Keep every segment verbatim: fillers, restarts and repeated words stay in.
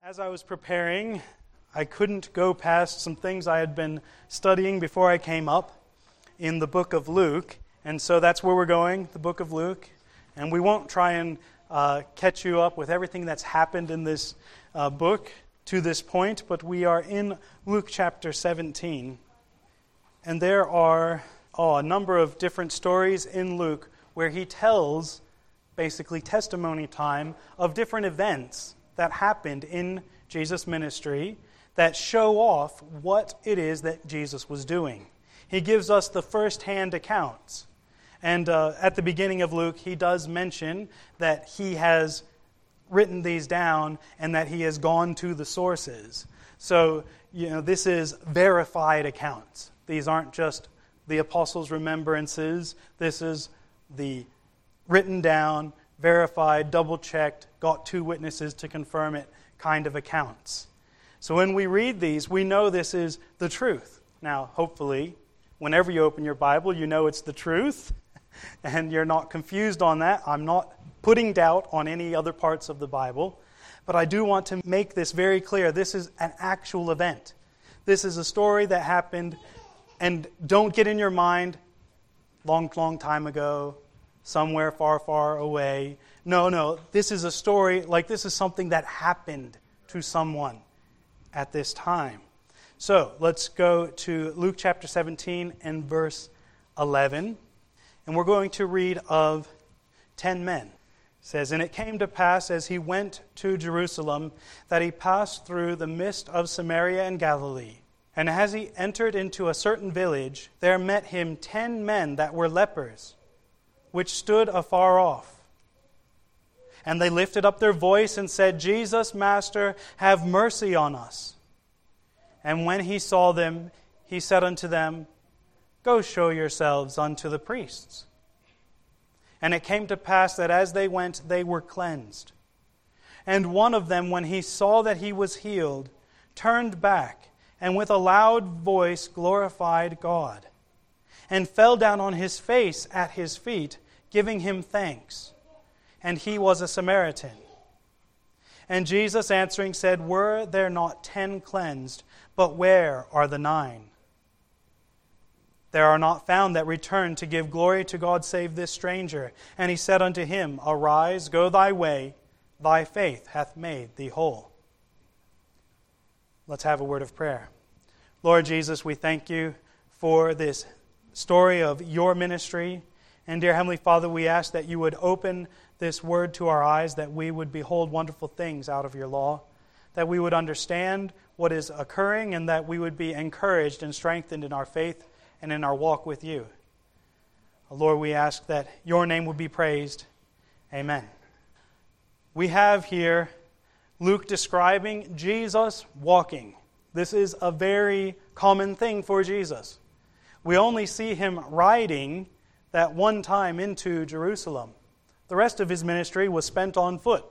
As I was preparing, I couldn't go past some things I had been studying before I came up in the book of Luke. And so that's where we're going, the book of Luke. And we won't try and uh, catch you up with everything that's happened in this uh, book to this point, but we are in Luke chapter seventeen. And there are oh, a number of different stories in Luke where he tells basically testimony time of different events that happened in Jesus' ministry that show off what it is that Jesus was doing. He gives us the first-hand accounts. And uh, at the beginning of Luke, he does mention that he has written these down and that he has gone to the sources. So, you know, this is verified accounts. These aren't just the apostles' remembrances. This is the written down, verified, double-checked, got two witnesses to confirm it kind of accounts. So when we read these, we know this is the truth. Now, hopefully, whenever you open your Bible, you know it's the truth, and you're not confused on that. I'm not putting doubt on any other parts of the Bible, but I do want to make this very clear. This is an actual event. This is a story that happened, and don't get in your mind, long, long time ago, somewhere far, far away. No, no, this is a story, like this is something that happened to someone at this time. So, let's go to Luke chapter seventeen and verse eleven. And we're going to read of ten men. It says, "And it came to pass as he went to Jerusalem that he passed through the midst of Samaria and Galilee. And as he entered into a certain village, there met him ten men that were lepers, which stood afar off. And they lifted up their voice and said, Jesus, Master, have mercy on us. And when he saw them, he said unto them, Go show yourselves unto the priests. And it came to pass that as they went, they were cleansed. And one of them, when he saw that he was healed, turned back, and with a loud voice glorified God, and fell down on his face at his feet, giving him thanks. And he was a Samaritan. And Jesus answering said, Were there not ten cleansed, but where are the nine? There are not found that return to give glory to God save this stranger. And he said unto him, Arise, go thy way, thy faith hath made thee whole." Let's have a word of prayer. Lord Jesus, we thank you for this story of your ministry. And dear Heavenly Father, we ask that you would open this word to our eyes, that we would behold wonderful things out of your law, that we would understand what is occurring, and that we would be encouraged and strengthened in our faith and in our walk with you. Lord, we ask that your name would be praised. Amen. We have here Luke describing Jesus walking. This is a very common thing for Jesus. We only see him riding that one time into Jerusalem. The rest of his ministry was spent on foot.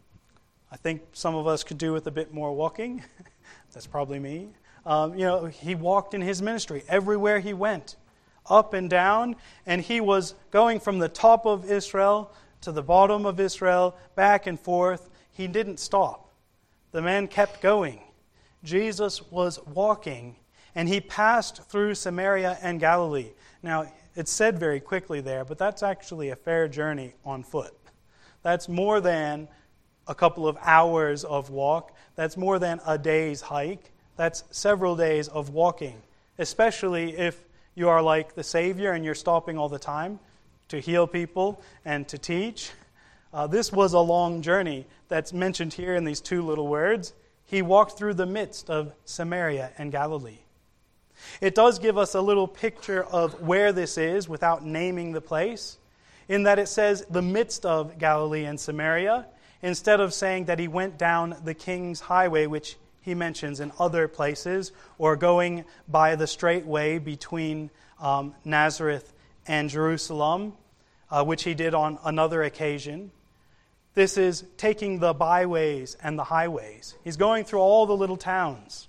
I think some of us could do with a bit more walking. That's probably me. Um, you know, he walked in his ministry everywhere he went, up and down, and he was going from the top of Israel to the bottom of Israel, back and forth. He didn't stop. The man kept going. Jesus was walking, and he passed through Samaria and Galilee. Now, it's said very quickly there, but that's actually a fair journey on foot. That's more than a couple of hours of walk. That's more than a day's hike. That's several days of walking, especially if you are like the Savior and you're stopping all the time to heal people and to teach. Uh, this was a long journey that's mentioned here in these two little words. He walked through the midst of Samaria and Galilee. It does give us a little picture of where this is without naming the place, in that it says the midst of Galilee and Samaria, instead of saying that he went down the King's Highway, which he mentions in other places, or going by the straight way between um, Nazareth and Jerusalem, uh, which he did on another occasion. This is taking the byways and the highways. He's going through all the little towns.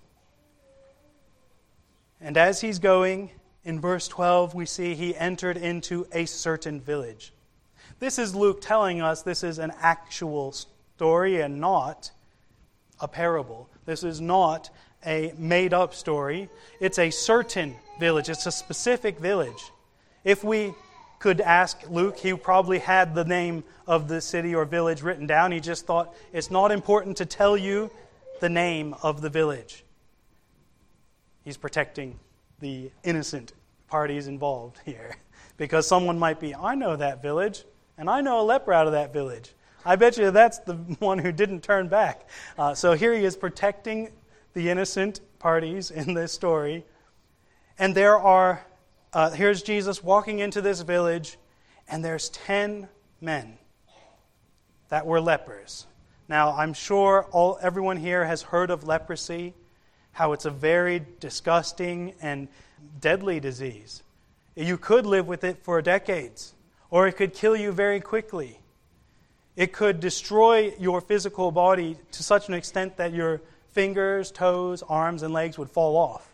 And as he's going, in verse twelve, we see he entered into a certain village. This is Luke telling us this is an actual story and not a parable. This is not a made-up story. It's a certain village. It's a specific village. If we could ask Luke, he probably had the name of the city or village written down. He just thought it's not important to tell you the name of the village. He's protecting the innocent parties involved here. Because someone might be, I know that village, and I know a leper out of that village. I bet you that's the one who didn't turn back. Uh, so here he is protecting the innocent parties in this story. And there are, uh, here's Jesus walking into this village, and there's ten men that were lepers. Now, I'm sure all everyone here has heard of leprosy, how it's a very disgusting and deadly disease. You could live with it for decades, or it could kill you very quickly. It could destroy your physical body to such an extent that your fingers, toes, arms, and legs would fall off.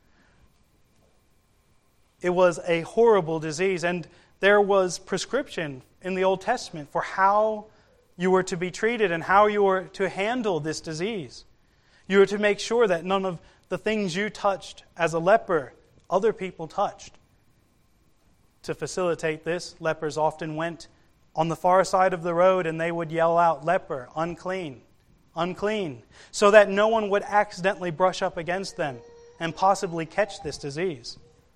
It was a horrible disease, and there was prescription in the Old Testament for how you were to be treated and how you were to handle this disease. You were to make sure that none of the things you touched as a leper, other people touched. To facilitate this, lepers often went on the far side of the road and they would yell out, leper, unclean, unclean, so that no one would accidentally brush up against them and possibly catch this disease.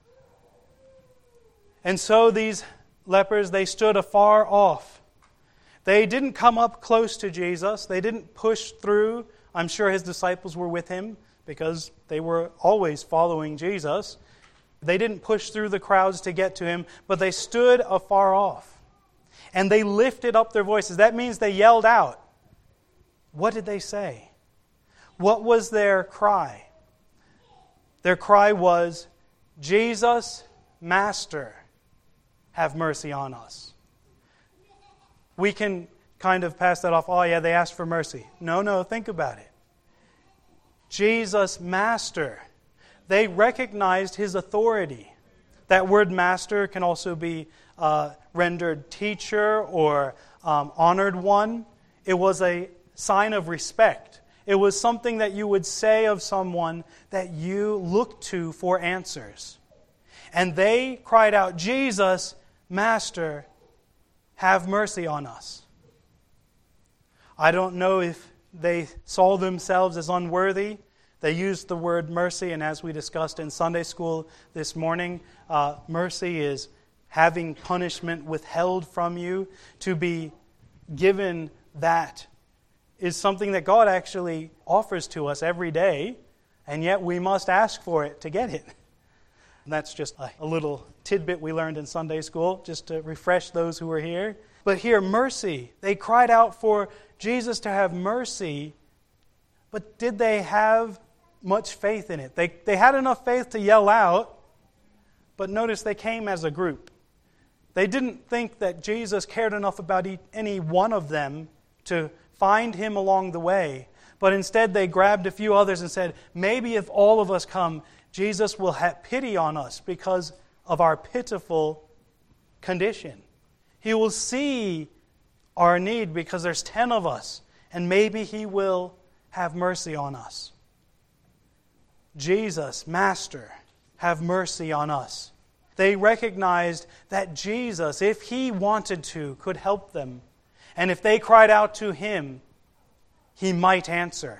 And so these lepers, they stood afar off. They didn't come up close to Jesus. They didn't push through. I'm sure his disciples were with him because they were always following Jesus. They didn't push through the crowds to get to him, but they stood afar off. And they lifted up their voices. That means they yelled out. What did they say? What was their cry? Their cry was, Jesus, Master, have mercy on us. We can kind of pass that off. Oh yeah, they asked for mercy. No, no, think about it. Jesus, Master. They recognized his authority. That word master can also be uh, rendered teacher or um, honored one. It was a sign of respect. It was something that you would say of someone that you looked to for answers. And they cried out, Jesus, Master, have mercy on us. I don't know if they saw themselves as unworthy. They used the word mercy, and as we discussed in Sunday school this morning, uh, mercy is having punishment withheld from you. To be given that is something that God actually offers to us every day, and yet we must ask for it to get it. And that's just a, a little tidbit we learned in Sunday school, just to refresh those who were here. But here, mercy. They cried out for Jesus to have mercy, but did they have much faith in it? They, they had enough faith to yell out, but notice they came as a group. They didn't think that Jesus cared enough about any one of them to find him along the way, but instead they grabbed a few others and said, maybe if all of us come, Jesus will have pity on us because of our pitiful condition. He will see our need because there's ten of us, and maybe he will have mercy on us. Jesus, Master, have mercy on us. They recognized that Jesus, if he wanted to, could help them. And if they cried out to him, he might answer.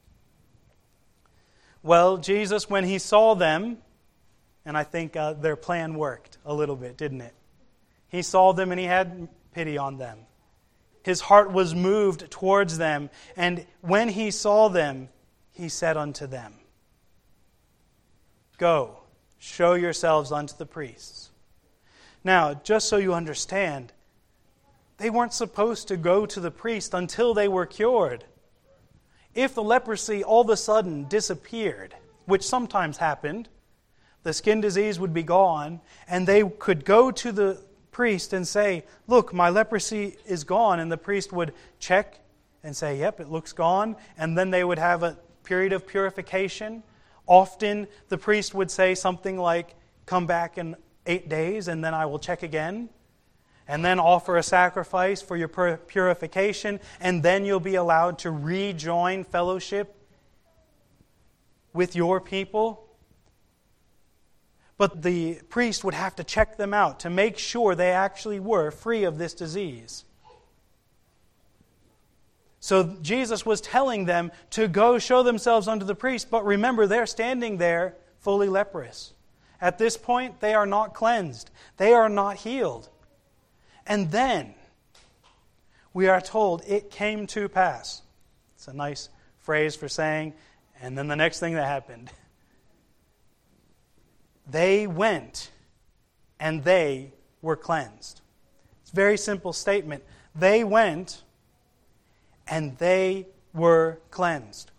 Well, Jesus, when he saw them, and I think uh, their plan worked a little bit, didn't it? He saw them and he had pity on them. His heart was moved towards them, and when he saw them, he said unto them, Go, show yourselves unto the priests. Now, just so you understand, they weren't supposed to go to the priest until they were cured. If the leprosy all of a sudden disappeared, which sometimes happened, the skin disease would be gone, and they could go to the priest and say, look, my leprosy is gone, and the priest would check and say, yep, it looks gone, and then they would have a period of purification. Often the priest would say something like, come back in eight days, and then I will check again. and then offer a sacrifice for your purification, and then you'll be allowed to rejoin fellowship with your people. But the priest would have to check them out to make sure they actually were free of this disease. So Jesus was telling them to go show themselves unto the priest, but remember, they're standing there fully leprous. At this point, they are not cleansed. They are not healed. And then, we are told, it came to pass. It's a nice phrase for saying, and then the next thing that happened. They went, and they were cleansed. It's a very simple statement. They went, and they were cleansed.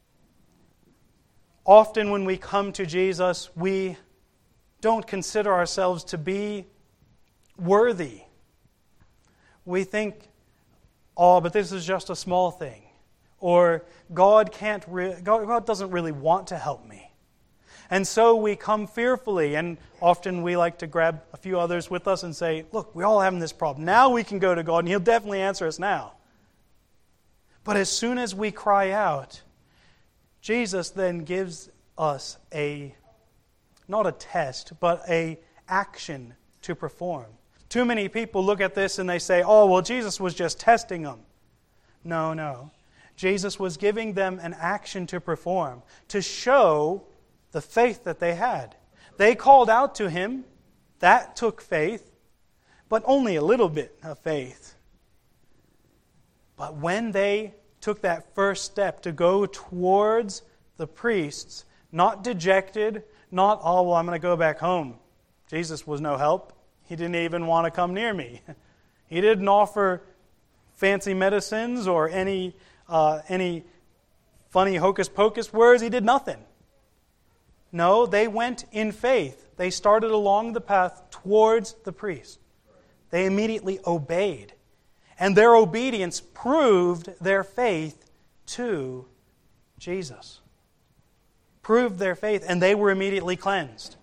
Often when we come to Jesus, we don't consider ourselves to be worthy. We think, oh, but this is just a small thing. Or God can't re- God, God doesn't really want to help me. And so we come fearfully, and often we like to grab a few others with us and say, look, we're all having this problem. Now we can go to God, and He'll definitely answer us now. But as soon as we cry out, Jesus then gives us a, not a test, but a action to perform. Too many people look at this and they say, oh, well, Jesus was just testing them. No, no. Jesus was giving them an action to perform, to show the faith that they had. They called out to Him. That took faith, but only a little bit of faith. But when they took that first step to go towards the priests, not dejected, not, oh, well, I'm going to go back home. Jesus was no help. He didn't even want to come near me. He didn't offer fancy medicines or any uh, any funny hocus-pocus words. He did nothing. No, they went in faith. They started along the path towards the priest. They immediately obeyed. And their obedience proved their faith to Jesus. Proved their faith, and they were immediately cleansed.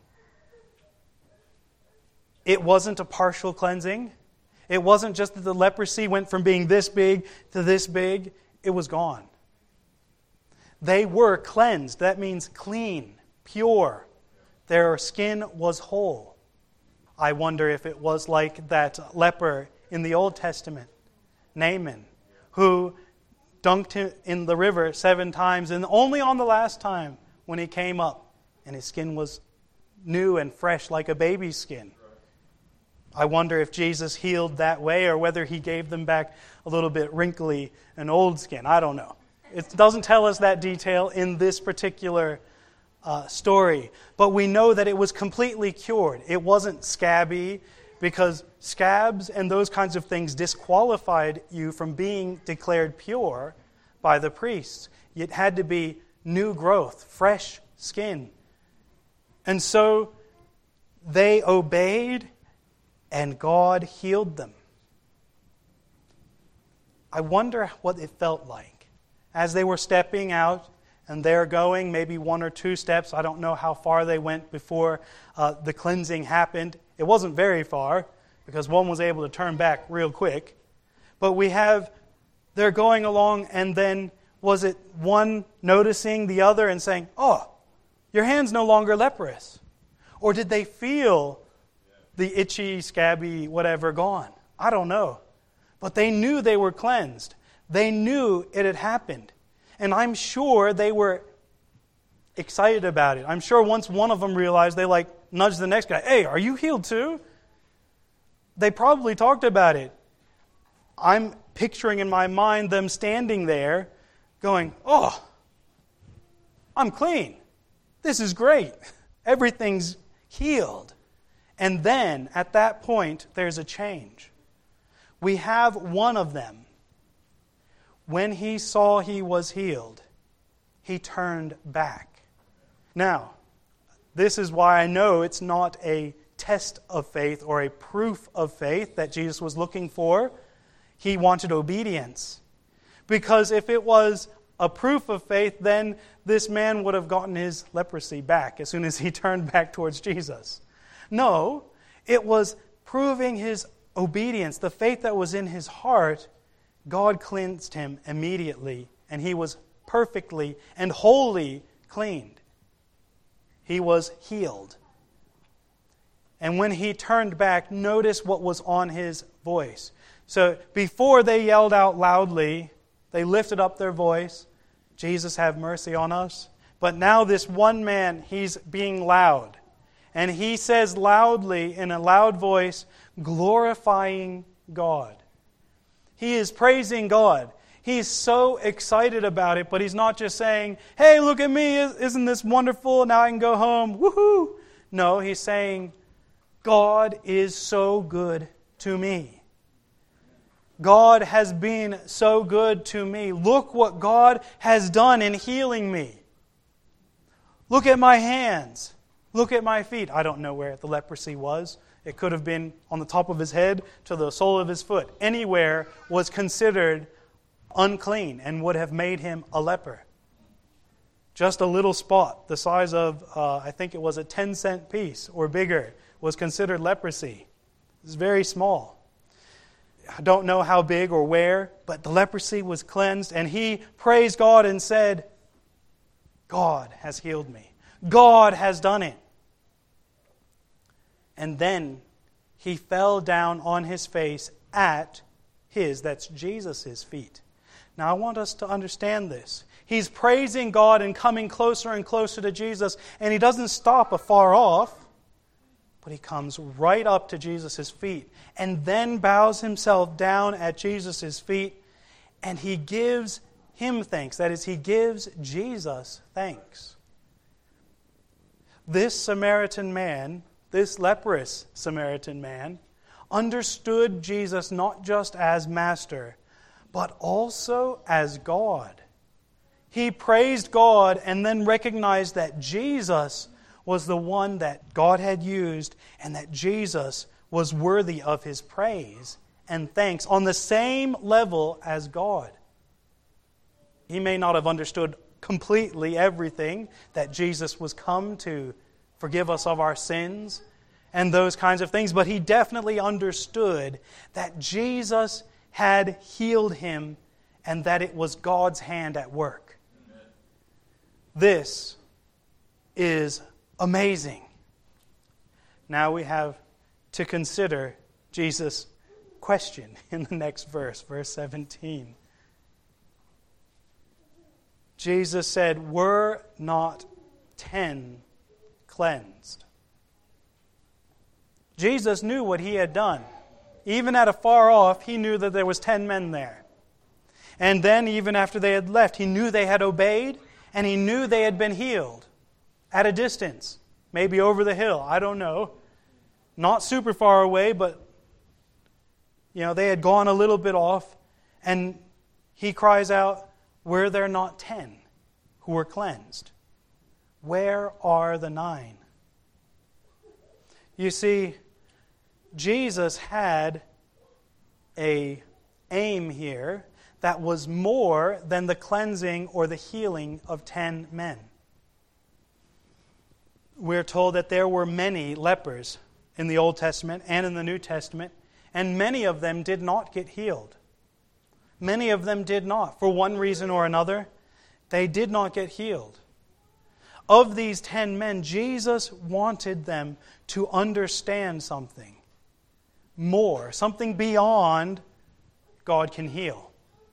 It wasn't a partial cleansing. It wasn't just that the leprosy went from being this big to this big. It was gone. They were cleansed. That means clean, pure. Their skin was whole. I wonder if it was like that leper in the Old Testament, Naaman, who dunked in the river seven times, and only on the last time when he came up, and his skin was new and fresh like a baby's skin. I wonder if Jesus healed that way, or whether He gave them back a little bit wrinkly and old skin. I don't know. It doesn't tell us that detail in this particular uh, story. But we know that it was completely cured. It wasn't scabby, because scabs and those kinds of things disqualified you from being declared pure by the priests. It had to be new growth, fresh skin. And so they obeyed, and God healed them. I wonder what it felt like as they were stepping out, and they're going maybe one or two steps. I don't know how far they went before uh, the cleansing happened. It wasn't very far, because one was able to turn back real quick. But we have, they're going along, and then was it one noticing the other and saying, oh, your hand's no longer leprous? Or did they feel the itchy, scabby, whatever gone? I don't know. But they knew they were cleansed. They knew it had happened. And I'm sure they were excited about it. I'm sure once one of them realized, they like nudged the next guy, hey, are you healed too? They probably talked about it. I'm picturing in my mind them standing there going, oh, I'm clean. This is great. Everything's healed. And then, at that point, there's a change. We have one of them. When he saw he was healed, he turned back. Now, this is why I know it's not a test of faith or a proof of faith that Jesus was looking for. He wanted obedience. Because if it was a proof of faith, then this man would have gotten his leprosy back as soon as he turned back towards Jesus. No, it was proving his obedience, the faith that was in his heart, God cleansed him immediately, and he was perfectly and wholly cleaned. He was healed. And when he turned back, notice what was on his voice. So before they yelled out loudly, they lifted up their voice, Jesus, have mercy on us. But now this one man, he's being loud. And he says loudly, in a loud voice, glorifying God. He is praising God. He's so excited about it, but he's not just saying, hey, look at me, isn't this wonderful? Now I can go home, woohoo! No, he's saying, God is so good to me. God has been so good to me. Look what God has done in healing me. Look at my hands. Look at my feet. I don't know where the leprosy was. It could have been on the top of his head to the sole of his foot. Anywhere was considered unclean and would have made him a leper. Just a little spot the size of, uh, I think it was a ten cent piece or bigger, was considered leprosy. It's very small. I don't know how big or where, but the leprosy was cleansed, and he praised God and said, God has healed me. God has done it. And then he fell down on his face at his, that's Jesus' feet. Now I want us to understand this. He's praising God and coming closer and closer to Jesus, and he doesn't stop afar off, but he comes right up to Jesus' feet and then bows himself down at Jesus' feet, and he gives him thanks. That is, he gives Jesus thanks. This Samaritan man, this leprous Samaritan man, understood Jesus not just as master, but also as God. He praised God and then recognized that Jesus was the one that God had used, and that Jesus was worthy of his praise and thanks on the same level as God. He may not have understood completely everything, that Jesus was come to forgive us of our sins and those kinds of things, but he definitely understood that Jesus had healed him and that it was God's hand at work. Amen. This is amazing. Now we have to consider Jesus' question in the next verse, verse seventeen. Jesus said, were not ten cleansed? Jesus knew what he had done. Even at afar off, he knew that there was ten men there. And then, even after they had left, he knew they had obeyed, and he knew they had been healed. At a distance, maybe over the hill, I don't know. Not super far away, but you know, they had gone a little bit off, and he cries out, were there not ten who were cleansed? Where are the nine? You see, Jesus had an aim here that was more than the cleansing or the healing of ten men. We're told that there were many lepers in the Old Testament and in the New Testament, and many of them did not get healed. Many of them did not. For one reason or another, they did not get healed. Of these ten men, Jesus wanted them to understand something more, something beyond God can heal.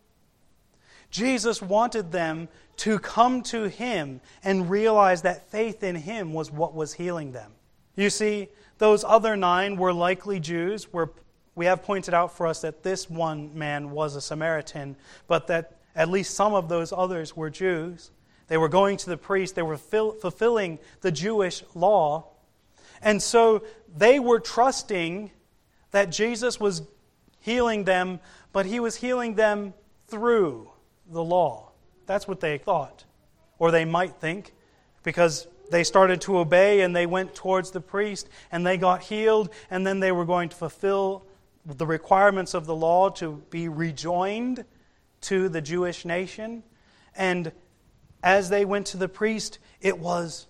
Jesus wanted them to come to Him and realize that faith in Him was what was healing them. You see, those other nine were likely Jews. Where we have pointed out for us that this one man was a Samaritan, but that at least some of those others were Jews. They were going to the priest. They were fil- fulfilling the Jewish law. And so they were trusting that Jesus was healing them, but He was healing them through the law. That's what they thought. Or they might think, because they started to obey and they went towards the priest and they got healed, and then they were going to fulfill the requirements of the law to be rejoined to the Jewish nation. And as they went to the priest, it was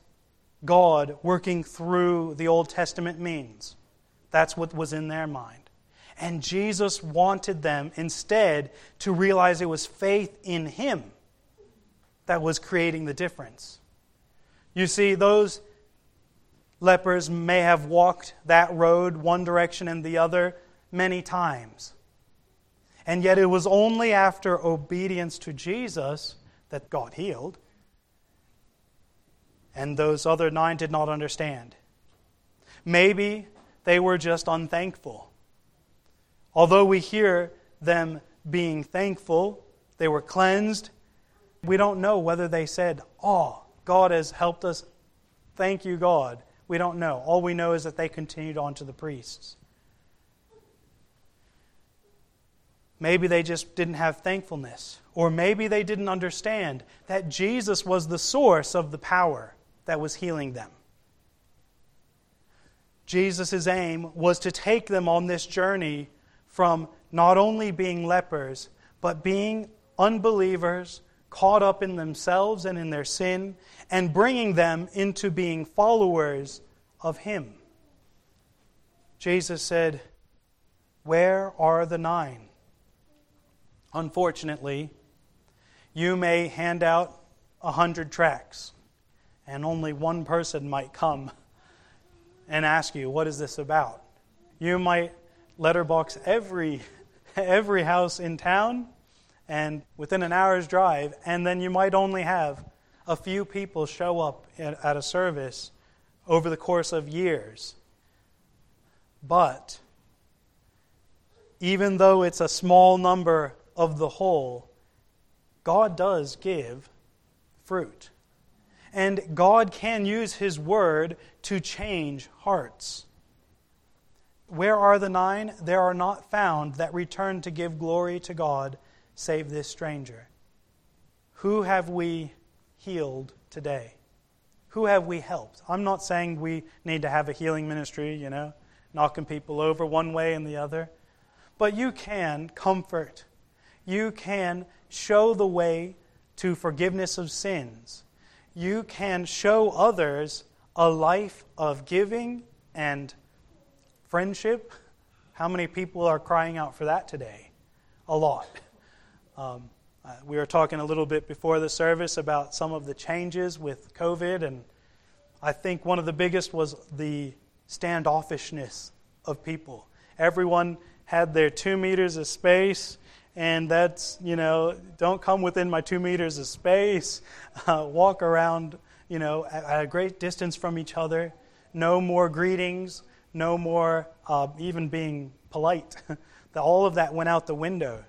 God working through the Old Testament means. That's what was in their mind. And Jesus wanted them instead to realize it was faith in Him that was creating the difference. You see, those lepers may have walked that road one direction and the other many times. And yet it was only after obedience to Jesus that got healed. And those other nine did not understand. Maybe they were just unthankful. Although we hear them being thankful, they were cleansed, we don't know whether they said, "Oh, God has helped us. Thank you, God." We don't know. All we know is that they continued on to the priests. Maybe they just didn't have thankfulness. Or maybe they didn't understand that Jesus was the source of the power that was healing them. Jesus' aim was to take them on this journey from not only being lepers, but being unbelievers, caught up in themselves and in their sin, and bringing them into being followers of Him. Jesus said, "Where are the nine?" Unfortunately, you may hand out a hundred tracts, and only one person might come and ask you, "What is this about?" You might letterbox every every house in town, and within an hour's drive, and then you might only have a few people show up at a service over the course of years. But even though it's a small number of the whole, God does give fruit. And God can use His word to change hearts. Where are the nine? There are not found that return to give glory to God, save this stranger. Who have we healed today? Who have we helped? I'm not saying we need to have a healing ministry, you know, knocking people over one way and the other. But you can comfort. You can show the way to forgiveness of sins. You can show others a life of giving and friendship. How many people are crying out for that today? A lot. Um, uh, we were talking a little bit before the service about some of the changes with COVID, and I think one of the biggest was the standoffishness of people. Everyone had their two meters of space, and that's, you know, don't come within my two meters of space. Uh, walk around, you know, at, at a great distance from each other. No more greetings. No more uh, even being polite. All of that went out the window.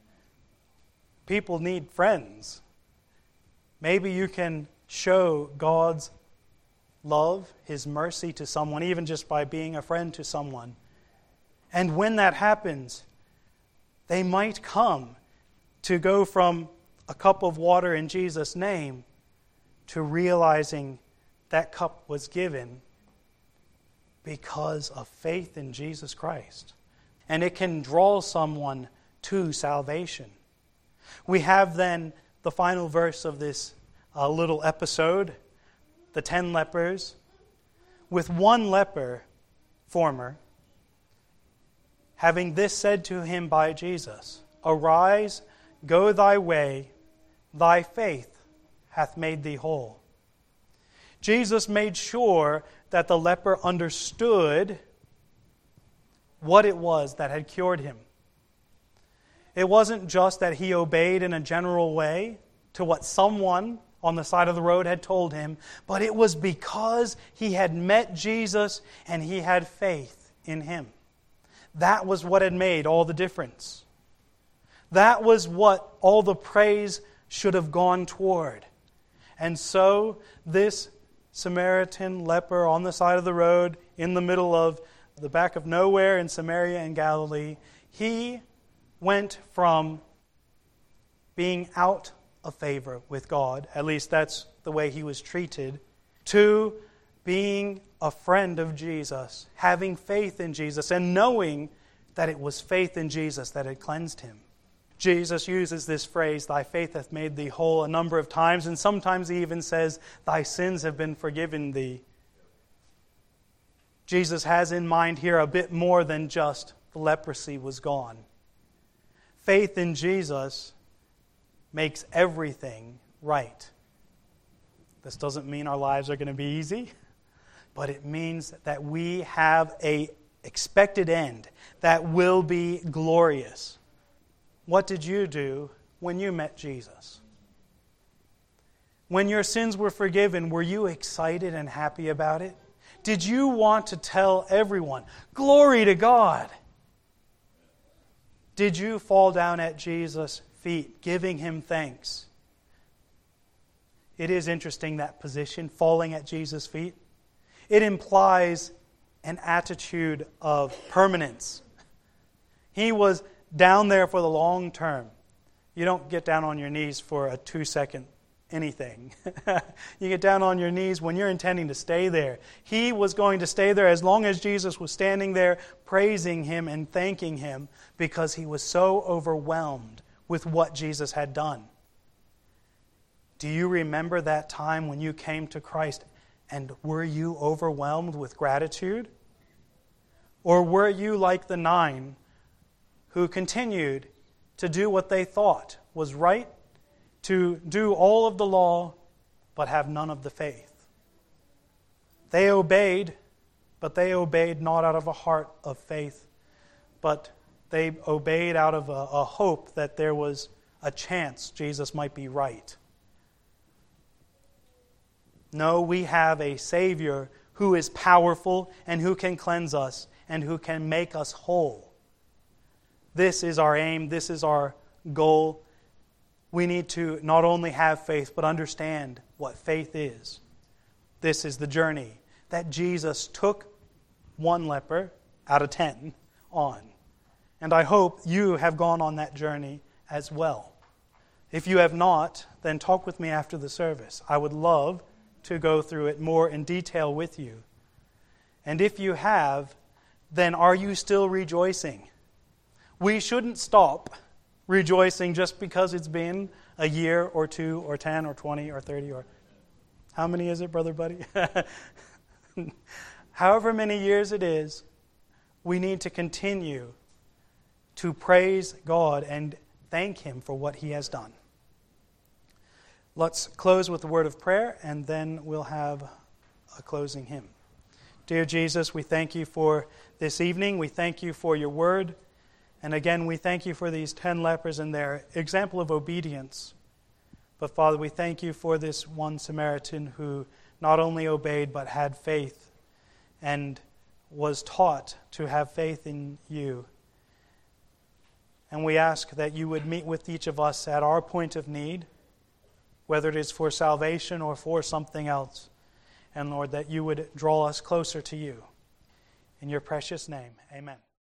People need friends. Maybe you can show God's love, His mercy to someone, even just by being a friend to someone. And when that happens, they might come to go from a cup of water in Jesus' name to realizing that cup was given because of faith in Jesus Christ. And it can draw someone to salvation. We have then the final verse of this uh, little episode, the ten lepers. With one leper, former, having this said to him by Jesus, "Arise, go thy way, thy faith hath made thee whole." Jesus made sure that the leper understood what it was that had cured him. It wasn't just that he obeyed in a general way to what someone on the side of the road had told him, but it was because he had met Jesus and he had faith in Him. That was what had made all the difference. That was what all the praise should have gone toward. And so this Samaritan leper on the side of the road in the middle of the back of nowhere in Samaria and Galilee, he went from being out of favor with God, at least that's the way he was treated, to being a friend of Jesus, having faith in Jesus, and knowing that it was faith in Jesus that had cleansed him. Jesus uses this phrase, "Thy faith hath made thee whole," a number of times, and sometimes he even says, "Thy sins have been forgiven thee." Jesus has in mind here a bit more than just the leprosy was gone. Faith in Jesus makes everything right. This doesn't mean our lives are going to be easy, but it means that we have an expected end that will be glorious. What did you do when you met Jesus? When your sins were forgiven, were you excited and happy about it? Did you want to tell everyone, "Glory to God"? Did you fall down at Jesus' feet, giving Him thanks? It is interesting, that position, falling at Jesus' feet. It implies an attitude of permanence. He was down there for the long term. You don't get down on your knees for a two-second anything. You get down on your knees when you're intending to stay there. He was going to stay there as long as Jesus was standing there praising Him and thanking Him, because He was so overwhelmed with what Jesus had done. Do you remember that time when you came to Christ, and were you overwhelmed with gratitude? Or were you like the nine who continued to do what they thought was right, to do all of the law, but have none of the faith? They obeyed, but they obeyed not out of a heart of faith, but they obeyed out of a, a hope that there was a chance Jesus might be right. No, we have a Savior who is powerful and who can cleanse us and who can make us whole. This is our aim. This is our goal. We need to not only have faith, but understand what faith is. This is the journey that Jesus took one leper out of ten on. And I hope you have gone on that journey as well. If you have not, then talk with me after the service. I would love to go through it more in detail with you. And if you have, then are you still rejoicing? We shouldn't stop rejoicing just because it's been a year or two or ten or twenty or thirty or... How many is it, Brother Buddy? However many years it is, we need to continue to praise God and thank Him for what He has done. Let's close with a word of prayer, and then we'll have a closing hymn. Dear Jesus, we thank You for this evening. We thank You for Your word. And again, we thank You for these ten lepers and their example of obedience. But Father, we thank You for this one Samaritan who not only obeyed but had faith and was taught to have faith in You. And we ask that You would meet with each of us at our point of need, whether it is for salvation or for something else. And Lord, that You would draw us closer to You. In Your precious name, amen.